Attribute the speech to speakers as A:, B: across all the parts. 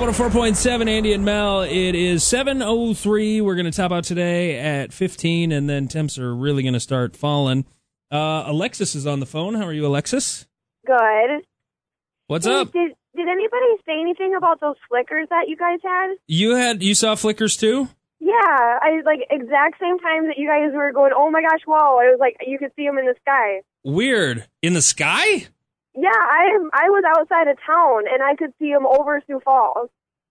A: 104.7, Andy and Mel. It is 7:03. We're going to top out today at 15, and then temps are really going to start falling. Alexis is on the phone. How are you, Alexis?
B: Good.
A: What's up?
B: Did anybody say anything about those flickers that you guys had?
A: You saw flickers too?
B: Yeah, I exact same time that you guys were going, oh my gosh, whoa. I was like, you could see them in the sky.
A: Weird. In the sky?
B: Yeah, I was outside of town, and I could see them over Sioux Falls.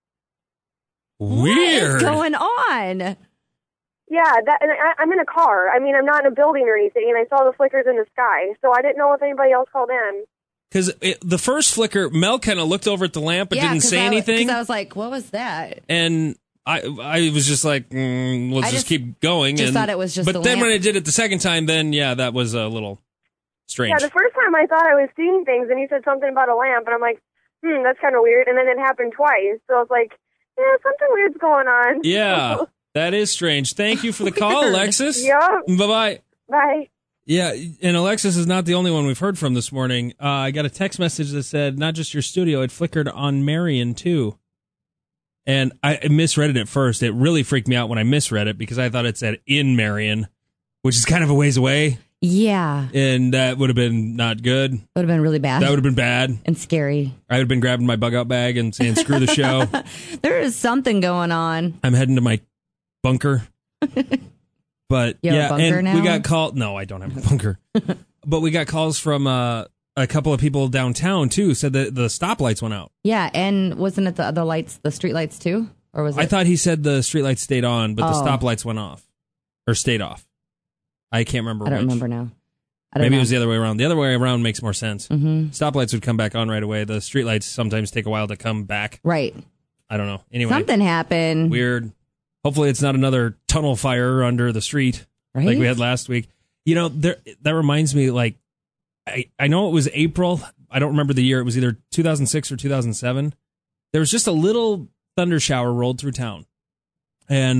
A: Weird.
C: What is going on?
B: Yeah, I'm in a car. I mean, I'm not in a building or anything, and I saw the flickers in the sky, so I didn't know if anybody else called in.
A: Because the first flicker, Mel kind of looked over at the lamp but didn't say anything.
C: Because I was like, what was that?
A: And I was just like, let's just keep going.
C: Just thought it was just
A: But
C: the
A: then
C: lamp.
A: when I did it the second time, then, yeah, that was a little strange.
B: Yeah, the first time I thought I was seeing things, and he said something about a lamp, and I'm like, that's kind of weird. And then it happened twice, so I was like, yeah, something weird's going on.
A: Yeah, that is strange. Thank you for the call, Alexis.
B: Yep.
A: Bye-bye.
B: Bye.
A: Yeah, and Alexis is not the only one we've heard from this morning. I got a text message that said, not just your studio, it flickered on Marion, too. And I misread it at first. It really freaked me out when I misread it because I thought it said in Marion, which is kind of a ways away.
C: Yeah.
A: And that would have been not good.
C: Would have been really bad.
A: That would have been bad.
C: And scary.
A: I would have been grabbing my bug out bag and saying, screw the show.
C: There is something going on.
A: I'm heading to my bunker. But
C: you have
A: yeah,
C: a bunker
A: and
C: now?
A: we got called. No, I don't have a bunker. But we got calls from a couple of people downtown too. Said that the stoplights went out.
C: Yeah, and wasn't it the other lights, the street lights too, or was it?
A: I thought he said the streetlights stayed on, but the stoplights went off or stayed off. I can't remember.
C: I don't
A: which.
C: remember now.
A: Maybe it was the other way around. The other way around makes more sense.
C: Mm-hmm.
A: Stoplights would come back on right away. The streetlights sometimes take a while to come back.
C: Right.
A: I don't know. Anyway,
C: something happened.
A: Weird. Hopefully, it's not another tunnel fire under the street
C: right?
A: like we had last week. You know, that reminds me. Like, I know it was April. I don't remember the year. It was either 2006 or 2007. There was just a little thunder shower rolled through town, and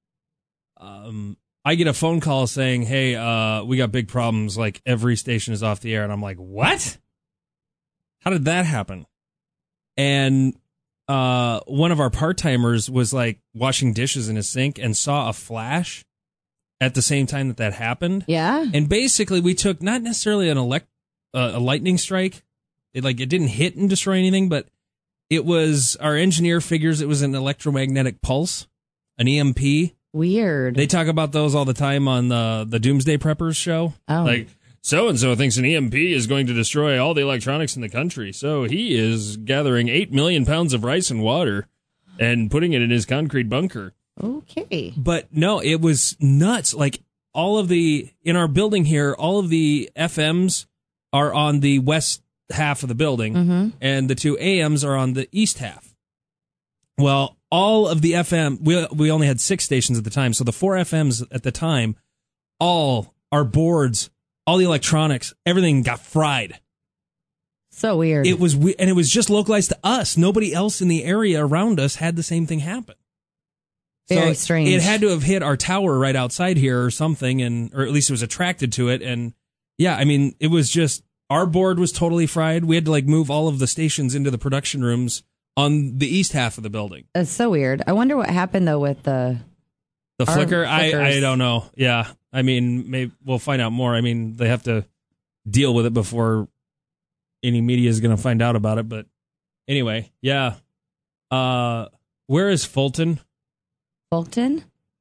A: I get a phone call saying, hey, we got big problems. Like, every station is off the air. And I'm like, what? How did that happen? And one of our part-timers was, like, washing dishes in his sink and saw a flash at the same time that happened.
C: Yeah.
A: And basically, we took not necessarily a lightning strike. It didn't hit and destroy anything, but it was, our engineer figures it was an electromagnetic pulse, an EMP.
C: Weird.
A: They talk about those all the time on the Doomsday Preppers show.
C: Oh.
A: Like, so-and-so thinks an EMP is going to destroy all the electronics in the country, so he is gathering 8 million pounds of rice and water and putting it in his concrete bunker.
C: Okay.
A: But no, it was nuts. Like, in our building here, all of the FMs are on the west half of the building, and the two AMs are on the east half. Well, all of the FM, we only had 6 stations at the time, so the 4 FMs at the time, all our boards, all the electronics, everything got fried.
C: So weird.
A: It was just localized to us. Nobody else in the area around us had the same thing happen.
C: Very strange.
A: It had to have hit our tower right outside here or something, or at least it was attracted to it. And yeah, I mean, it was just, our board was totally fried. We had to move all of the stations into the production rooms on the east half of the building.
C: That's so weird. I wonder what happened though with the
A: flicker. I don't know. Yeah, I mean, maybe we'll find out more. I mean, they have to deal with it before any media is going to find out about it. But anyway, yeah. Where is Fulton?
C: Fulton?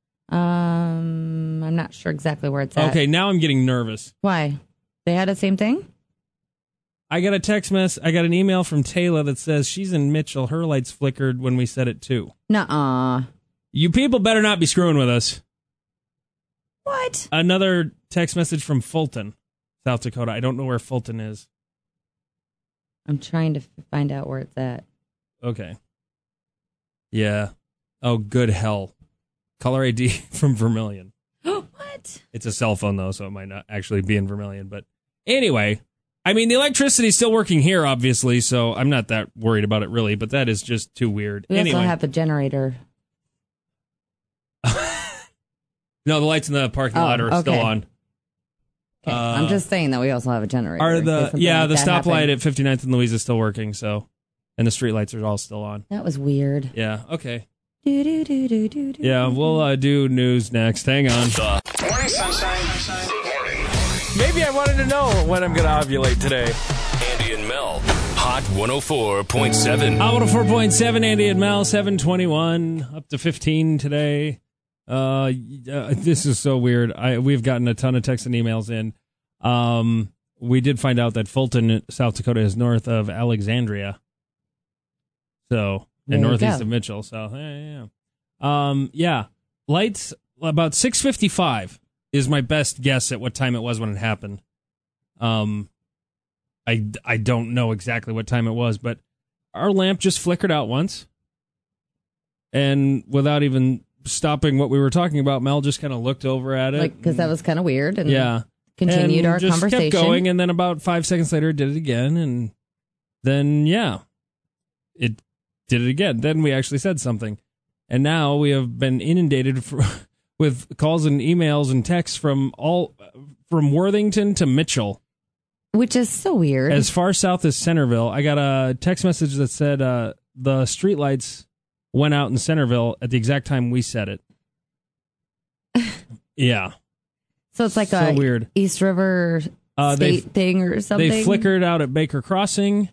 C: I'm not sure exactly where it's at.
A: Okay, now I'm getting nervous.
C: Why? They had the same thing?
A: I got an email from Taylor that says she's in Mitchell. Her lights flickered when we said it too.
C: Nuh-uh.
A: You people better not be screwing with us.
C: What?
A: Another text message from Fulton, South Dakota. I don't know where Fulton is.
C: I'm trying to find out where it's at.
A: Okay. Yeah. Oh, good hell. Caller ID from Vermilion.
C: What?
A: It's a cell phone, though, so it might not actually be in Vermilion. But anyway, I mean, the electricity's still working here, obviously, so I'm not that worried about it, really. But that is just too weird.
C: We
A: anyway.
C: also have a generator.
A: No, the lights in the parking lot are still on.
C: Okay. I'm just saying that we also have a generator.
A: The stoplight at 59th and Louise is still working, so and the streetlights are all still on.
C: That was weird.
A: Yeah, okay.
C: Do.
A: Yeah, we'll do news next. Hang on.
D: Morning sunshine. Good morning.
E: Maybe I wanted to know when I'm going to ovulate today.
D: Andy and Mel. Hot 104.7.
A: 104.7, Andy and Mel, 721, up to 15 today. This is so weird. We've gotten a ton of texts and emails in. We did find out that Fulton, South Dakota, is north of Alexandria. So, and northeast of Mitchell. So, yeah. Lights, about 6:55 is my best guess at what time it was when it happened. I don't know exactly what time it was, but our lamp just flickered out once. And without even stopping what we were talking about, Mel just kind of looked over at it.
C: Because that was kind of weird. And
A: yeah.
C: continued
A: and
C: our
A: just
C: conversation.
A: Kept going, and then about 5 seconds later, it did it again. And then, it did it again. Then we actually said something. And now we have been inundated with calls and emails and texts from Worthington to Mitchell.
C: Which is so weird.
A: As far south as Centerville. I got a text message that said the streetlights went out in Centerville at the exact time we said it. Yeah.
C: So it's like
A: so
C: a
A: weird.
C: East River State thing or something?
A: They flickered out at Baker Crossing.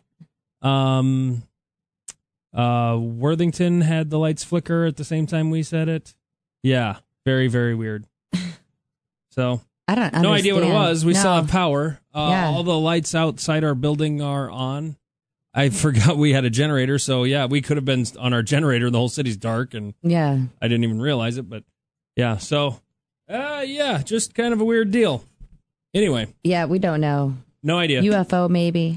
A: Worthington had the lights flicker at the same time we said it. Yeah. Very, very weird. So...
C: I don't understand.
A: No idea what it was. We
C: No.
A: still have power. All the lights outside our building are on. I forgot we had a generator, so yeah, we could have been on our generator and the whole city's dark, and
C: yeah,
A: I didn't even realize it, but yeah, so just kind of a weird deal. Anyway.
C: Yeah, we don't know.
A: No idea.
C: UFO, maybe.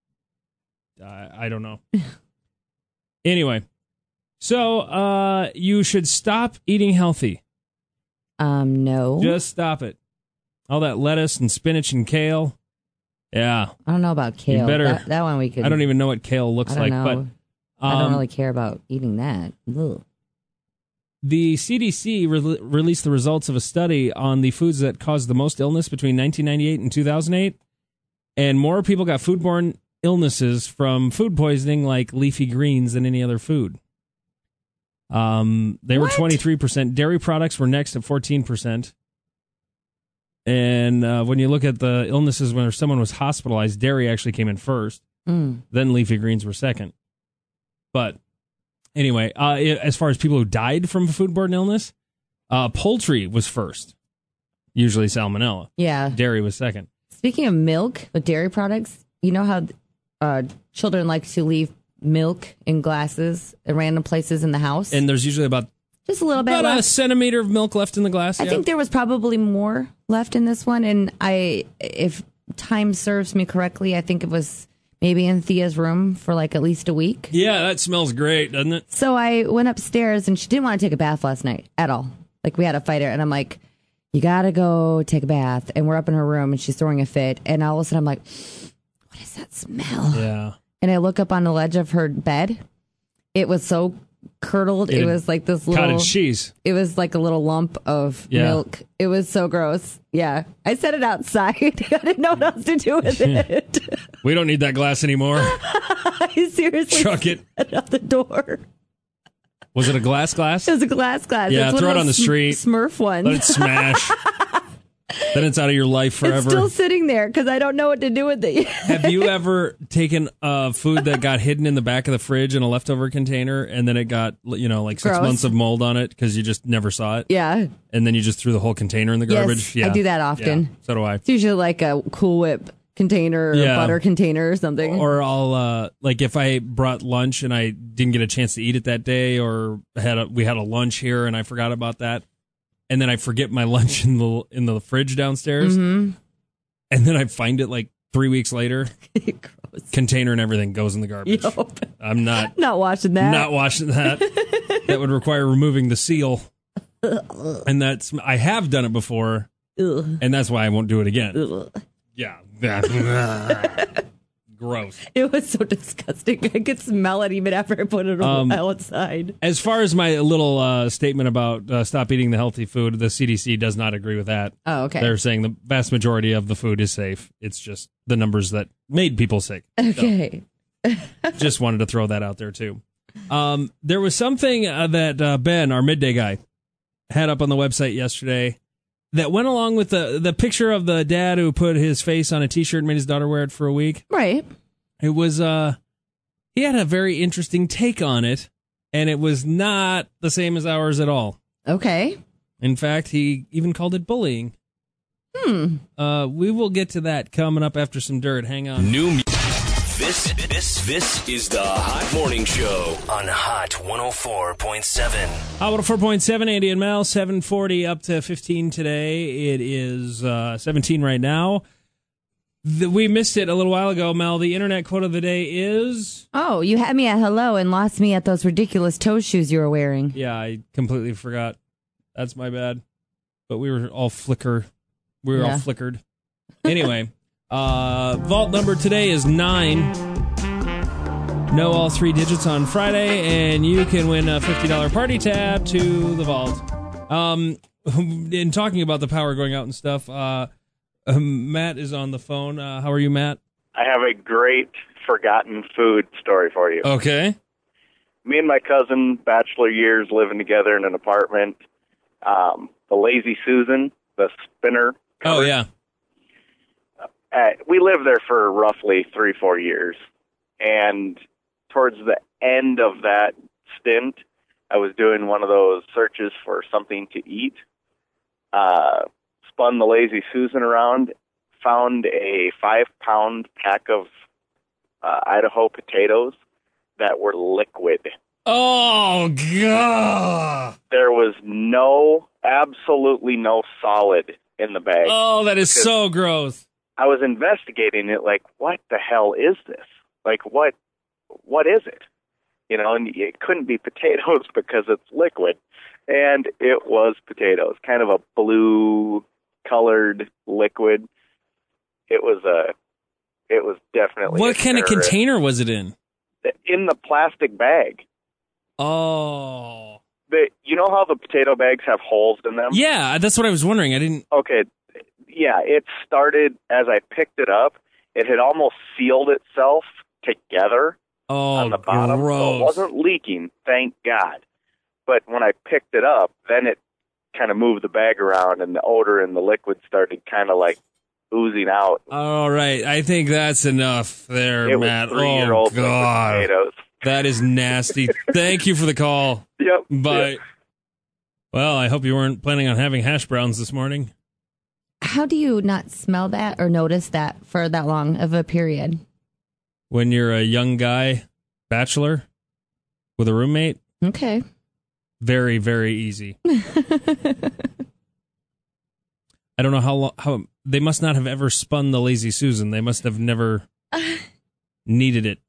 A: I don't know. Anyway, so you should stop eating healthy.
C: No.
A: Just stop it. All that lettuce and spinach and kale. Yeah.
C: I don't know about kale.
A: You better,
C: that one we could.
A: I don't even know what kale looks like.
C: Know.
A: But
C: I don't really care about eating that. Ugh.
A: The CDC released the results of a study on the foods that caused the most illness between 1998 and 2008. And more people got foodborne illnesses from food poisoning like leafy greens than any other food. They were 23%. Dairy products were next at 14%. And when you look at the illnesses when someone was hospitalized, dairy actually came in first. Then leafy greens were second. But anyway, as far as people who died from foodborne illness, poultry was first. Usually salmonella.
C: Yeah.
A: Dairy was second.
C: Speaking of milk with dairy products, you know how children like to leave milk in glasses at random places in the house?
A: And there's usually about
C: just a little bit
A: about
C: left.
A: a centimeter of milk left in the glass.
C: I think there was probably more left in this one. And if time serves me correctly, I think it was maybe in Thea's room for like at least a week.
A: Yeah, that smells great, doesn't it?
C: So I went upstairs and she didn't want to take a bath last night at all. Like we had a fight and I'm like, you got to go take a bath. And we're up in her room and she's throwing a fit. And all of a sudden I'm like, what is that smell?
A: Yeah.
C: And I look up on the ledge of her bed. It was so curdled. It was like this little
A: cottage cheese.
C: It was like a little lump of milk. It was so gross. Yeah. I set it outside. I didn't know what else to do with it.
A: We don't need that glass anymore.
C: I seriously
A: chuck it
C: out the door.
A: Was it a glass?
C: It was a glass.
A: Yeah,
C: it's
A: throw it on the street.
C: Smurf one.
A: Let it smash. Then it's out of your life forever.
C: It's still sitting there because I don't know what to do with it.
A: Have you ever taken food that got hidden in the back of the fridge in a leftover container and then it got, like 6 months of mold on it because you just never saw it?
C: Yeah.
A: And then you just threw the whole container in the garbage?
C: Yes, I do that often.
A: Yeah, so do I.
C: It's usually like a Cool Whip container or butter container or something.
A: Or I'll, if I brought lunch and I didn't get a chance to eat it that day or we had a lunch here and I forgot about that. And then I forget my lunch in the fridge downstairs. Mm-hmm. And then I find it like 3 weeks later.
C: Gross.
A: Container and everything goes in the garbage.
C: Yep.
A: I'm not
C: washing that.
A: Not washing that. That would require removing the seal. And I have done it before.
C: Ugh.
A: And that's why I won't do it again.
C: Ugh.
A: Yeah. Gross.
C: It was so disgusting. I could smell it even after I put it outside.
A: As far as my little statement about stop eating the healthy food, the CDC does not agree with that.
C: Oh, okay.
A: They're saying the vast majority of the food is safe. It's just the numbers that made people sick.
C: Okay.
A: Just wanted to throw that out there, too. There was something that Ben, our midday guy, had up on the website yesterday that went along with the picture of the dad who put his face on a T-shirt and made his daughter wear it for a week.
C: Right.
A: It was, he had a very interesting take on it, and it was not the same as ours at all.
C: Okay.
A: In fact, he even called it bullying. We will get to that coming up after some dirt. Hang on.
D: This is the Hot Morning Show on Hot 104.7.
A: Hot 104.7, Andy and Mel, 7:40 up to 15 today. It is 17 right now. We missed it a little while ago, Mel. The internet quote of the day is...
C: Oh, you had me at hello and lost me at those ridiculous toe shoes you were wearing.
A: Yeah, I completely forgot. That's my bad. But we were all flickered. Anyway, vault number today is 9. Know all 3 digits on Friday, and you can win a $50 party tab to the vault. In talking about the power going out and stuff, Matt is on the phone. How are you, Matt?
F: I have a great forgotten food story for you.
A: Okay.
F: Me and my cousin, bachelor years, living together in an apartment. The Lazy Susan, the spinner.
A: Oh, yeah.
F: We lived there for roughly 3-4 years. And towards the end of that stint, I was doing one of those searches for something to eat. Spun the Lazy Susan around, found a 5-pound pack of Idaho potatoes that were liquid.
A: Oh, God.
F: There was absolutely no solid in the bag.
A: Oh, that is so gross.
F: I was investigating it like, what the hell is this? Like, what is it? You know, and it couldn't be potatoes because it's liquid. And it was potatoes, kind of a blue-colored liquid. It was definitely...
A: What kind of container was it in?
F: In the plastic bag.
A: Oh.
F: You know how the potato bags have holes in them?
A: Yeah, that's what I was wondering. I didn't...
F: Okay, yeah, it started, as I picked it up, it had almost sealed itself together on the bottom.
A: Gross.
F: So it wasn't leaking, thank God. But when I picked it up, then it kind of moved the bag around, and the odor and the liquid started kind of like oozing out.
A: All right, I think that's enough there,
F: it
A: Matt.
F: Was 3-year-old
A: God.
F: potatoes.
A: That is nasty. Thank you for the call.
F: Yep.
A: Bye.
F: Yep.
A: Well, I hope you weren't planning on having hash browns this morning.
C: How do you not smell that or notice that for that long of a period?
A: When you're a young guy, bachelor, with a roommate.
C: Okay.
A: Very, very easy. I don't know how they must not have ever spun the Lazy Susan. They must have never needed it.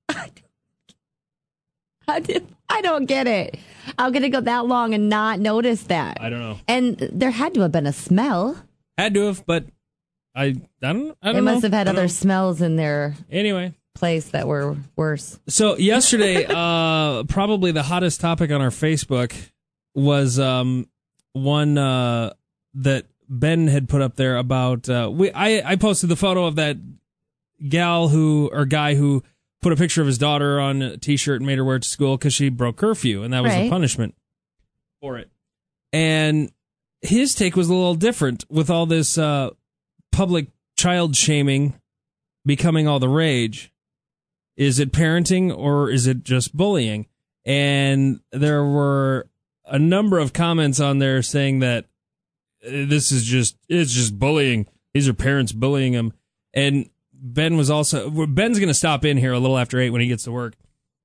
C: I don't get it. I'm going to go that long and not notice that.
A: I don't know.
C: And there had to have been a smell.
A: Had to have, but I don't know.
C: They must have had other smells in their place that were worse.
A: So yesterday, probably the hottest topic on our Facebook was one that Ben had put up there about I posted the photo of that guy who put a picture of his daughter on a T-shirt and made her wear it to school because she broke curfew, and that was the punishment for it. And his take was a little different with all this public child shaming becoming all the rage. Is it parenting or is it just bullying? And there were a number of comments on there saying that it's just bullying. These are parents bullying them. And Ben's going to stop in here a little after 8 when he gets to work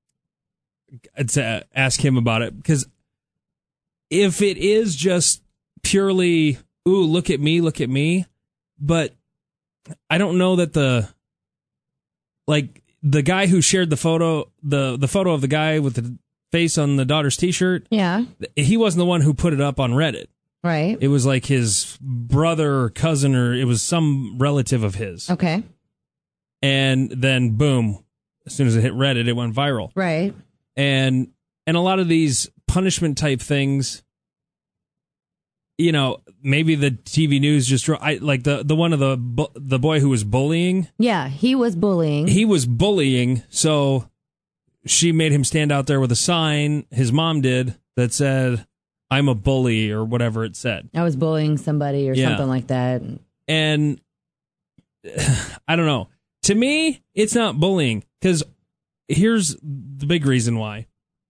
A: to ask him about it. Because if it is just purely, ooh, look at me, but I don't know that the guy who shared the photo, the photo of the guy with the face on the daughter's T-shirt,
C: yeah,
A: he wasn't the one who put it up on Reddit.
C: Right.
A: It was like his brother or cousin, or it was some relative of his.
C: Okay.
A: And then, boom, as soon as it hit Reddit, it went viral.
C: Right.
A: And a lot of these punishment type things, you know, maybe the TV news just like the one of the boy who was bullying.
C: Yeah, he was bullying.
A: He was bullying, so she made him stand out there with a sign, his mom did, that said, "I'm a bully," or whatever it said.
C: I was bullying somebody or something like that.
A: And I don't know. To me, it's not bullying, because here's the big reason why.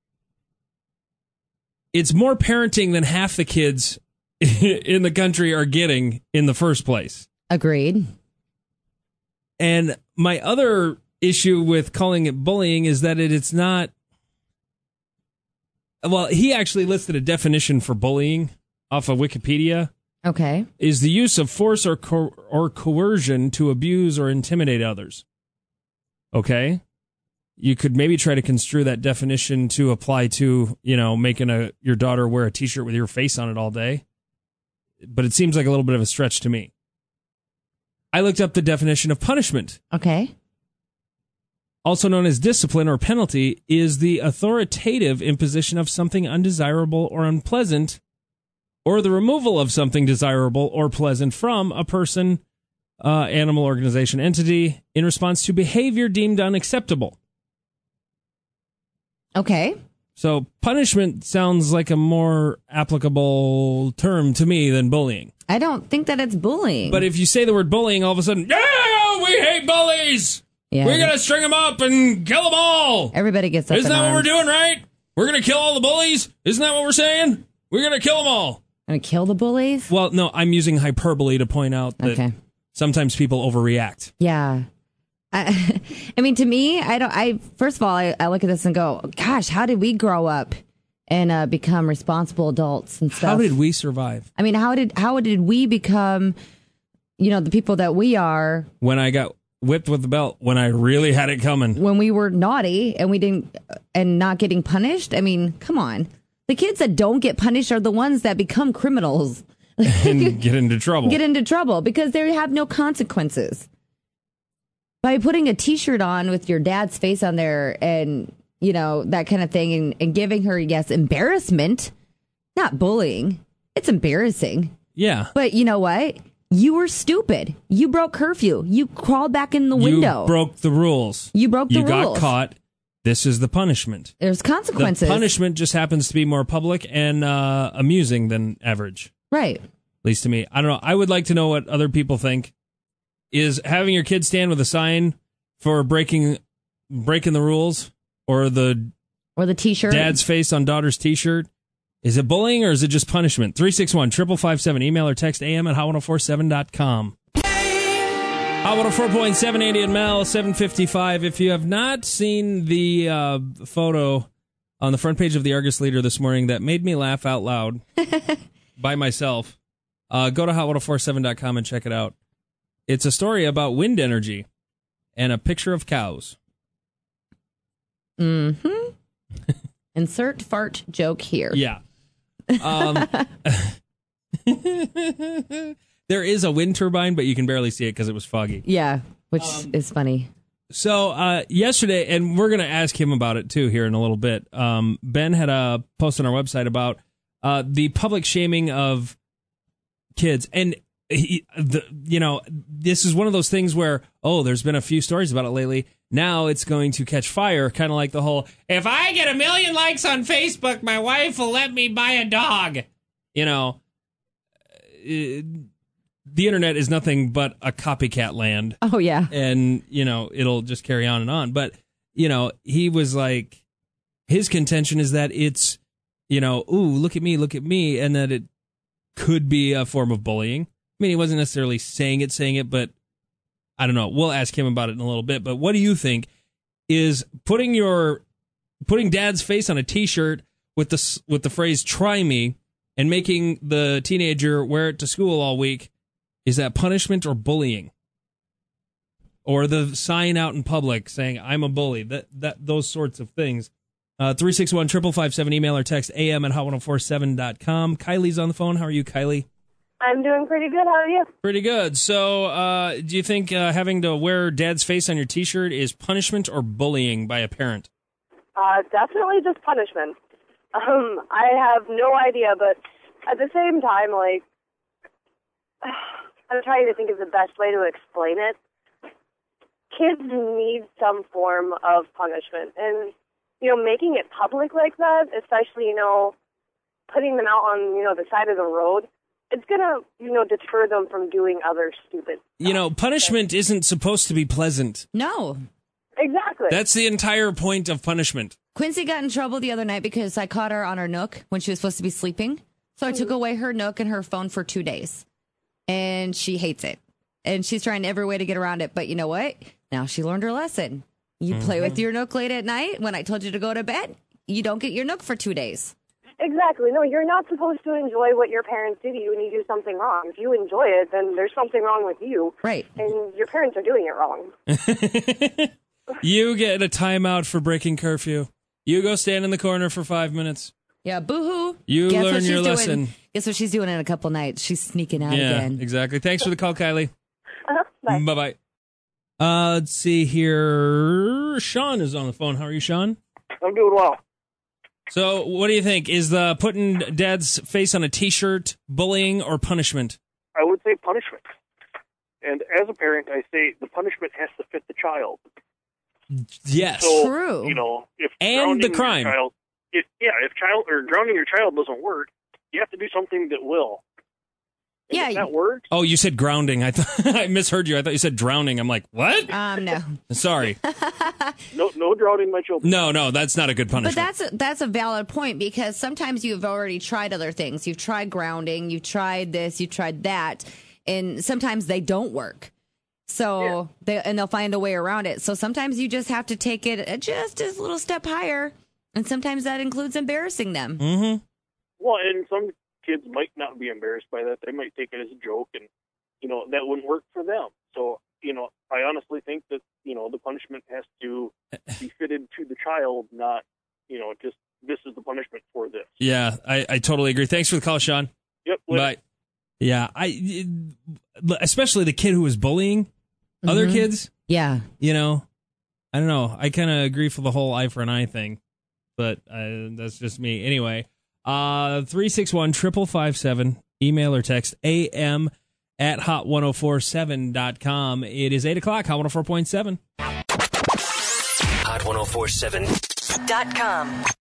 A: It's more parenting than half the kids in the country are getting in the first place.
C: Agreed.
A: And my other issue with calling it bullying is that it's not. Well, he actually listed a definition for bullying off of Wikipedia.
C: Okay.
A: Is the use of force or coercion to abuse or intimidate others. Okay? You could maybe try to construe that definition to apply to, making your daughter wear a T-shirt with your face on it all day. But it seems like a little bit of a stretch to me. I looked up the definition of punishment.
C: Okay.
A: Also known as discipline or penalty, is the authoritative imposition of something undesirable or unpleasant, or the removal of something desirable or pleasant from a person, animal, organization, entity in response to behavior deemed unacceptable.
C: Okay.
A: So punishment sounds like a more applicable term to me than bullying.
C: I don't think that it's bullying.
A: But if you say the word bullying, all of a sudden, yeah, we hate bullies.
C: Yeah.
A: We're going to string them up and kill them all.
C: Everybody gets up.
A: Isn't that what we're doing, right? We're going to kill all the bullies? Isn't that what we're saying? We're going to kill them all.
C: Going to kill the bullies?
A: Well, no, I'm using hyperbole to point out that sometimes people overreact.
C: Yeah. I mean, to me, first of all, I look at this and go, gosh, how did we grow up and become responsible adults and stuff?
A: How did we survive?
C: I mean, how did we become, the people that we are?
A: When I got whipped with the belt, when I really had it coming.
C: When we were naughty and not getting punished. I mean, come on. The kids that don't get punished are the ones that become criminals.
A: And get into trouble.
C: Get into trouble because they have no consequences. By putting a T-shirt on with your dad's face on there and, that kind of thing and giving her, yes, embarrassment, not bullying. It's embarrassing.
A: Yeah.
C: But you know what? You were stupid. You broke curfew. You crawled back in the window.
A: You broke the rules.
C: You broke the rules.
A: You got caught. This is the punishment.
C: There's consequences.
A: The punishment just happens to be more public and amusing than average.
C: Right.
A: At least to me. I don't know. I would like to know what other people think. Is having your kid stand with a sign for breaking the rules or the
C: T-shirt,
A: dad's face on daughter's T-shirt, is it bullying or is it just punishment? 361-5557. Email or text am@hot1047.com. Hot 104.7, Andy and Mel, 7:55. If you have not seen the photo on the front page of the Argus Leader this morning that made me laugh out loud by myself, go to hot1047.com and check it out. It's a story about wind energy and a picture of cows.
C: Mm-hmm. Insert fart joke here.
A: Yeah. There is a wind turbine, but you can barely see it because it was foggy.
C: Yeah, which is funny.
A: So yesterday, and we're going to ask him about it too here in a little bit. Ben had a post on our website about the public shaming of kids. And this is one of those things where, there's been a few stories about it lately. Now it's going to catch fire, kind of like the whole, if I get 1 million likes on Facebook, my wife will let me buy a dog. The internet is nothing but a copycat land.
C: Oh, yeah.
A: And, it'll just carry on and on. But, he was like, his contention is that it's, ooh, look at me, and that it could be a form of bullying. I mean, he wasn't necessarily saying it, but I don't know. We'll ask him about it in a little bit. But what do you think is putting dad's face on a T-shirt with the phrase "try me" and making the teenager wear it to school all week? Is that punishment or bullying? Or the sign out in public saying "I'm a bully"? That those sorts of things. 361-5557. Email or text am@hot1047.com. Kylie's on the phone. How are you, Kylie?
B: I'm doing pretty good. How are you?
A: Pretty good. So, do you think having to wear dad's face on your T-shirt is punishment or bullying by a parent?
B: Definitely just punishment. I have no idea, but at the same time, I'm trying to think of the best way to explain it. Kids need some form of punishment, and making it public like that, especially, putting them out on, the side of the road, it's going to, deter them from doing other stupid stuff.
A: Punishment isn't supposed to be pleasant.
C: No.
B: Exactly.
A: That's the entire point of punishment.
C: Quincy got in trouble the other night because I caught her on her Nook when she was supposed to be sleeping. So I took away her Nook and her phone for 2 days. And she hates it. And she's trying every way to get around it. But you know what? Now she learned her lesson. You play with your Nook late at night. When I told you to go to bed, you don't get your Nook for 2 days.
B: Exactly. No, you're not supposed to enjoy what your parents do to you when you do something wrong. If you enjoy it, then there's something wrong with you.
C: Right.
B: And your parents are doing it wrong.
A: You get a timeout for breaking curfew. You go stand in the corner for 5 minutes.
C: Yeah, boo-hoo.
A: You
C: Guess
A: learn your lesson.
C: Guess what she's doing in a couple nights? She's sneaking out
A: Yeah,
C: again.
A: exactly. Thanks for the call, Kylie.
B: Bye.
A: Bye-bye. Let's see here. Sean is on the phone. How are you, Sean?
G: I'm doing well.
A: So, what do you think? Is the putting Dad's face on a T-shirt bullying or punishment?
G: I would say punishment. And as a parent, I say the punishment has to fit the child.
A: Yes.
G: So,
C: True.
G: If
A: And the crime.
G: If drowning your child doesn't work, you have to do something that will. And
C: Yeah.
G: if that works.
A: Oh, you said grounding. I thought I misheard you. I thought you said drowning. I'm like, what?
C: No.
A: Sorry.
G: No drowning my children.
A: No, that's not a good
C: But
A: punishment.
C: that's a valid point because sometimes you've already tried other things. You've tried grounding, you've tried this, you've tried that, and sometimes they don't work. So they'll find a way around it. So sometimes you just have to take it just a little step higher, and sometimes that includes embarrassing them.
A: Mm-hmm.
G: Well, and some kids might not be embarrassed by that. They might take it as a joke, and that wouldn't work for them. So I honestly think that the punishment has to be fitted to the child, not just this is the punishment for this.
A: Yeah, I totally agree. Thanks for the call, Sean.
G: Yep. Later.
A: Bye. Yeah, especially the kid who was bullying other kids.
C: Yeah.
A: I don't know. I kind of agree for the whole eye for an eye thing, but that's just me. Anyway, 361-557, email or text am@hot1047.com. It is 8 o'clock, Hot 104.7.
D: Hot 1047.com.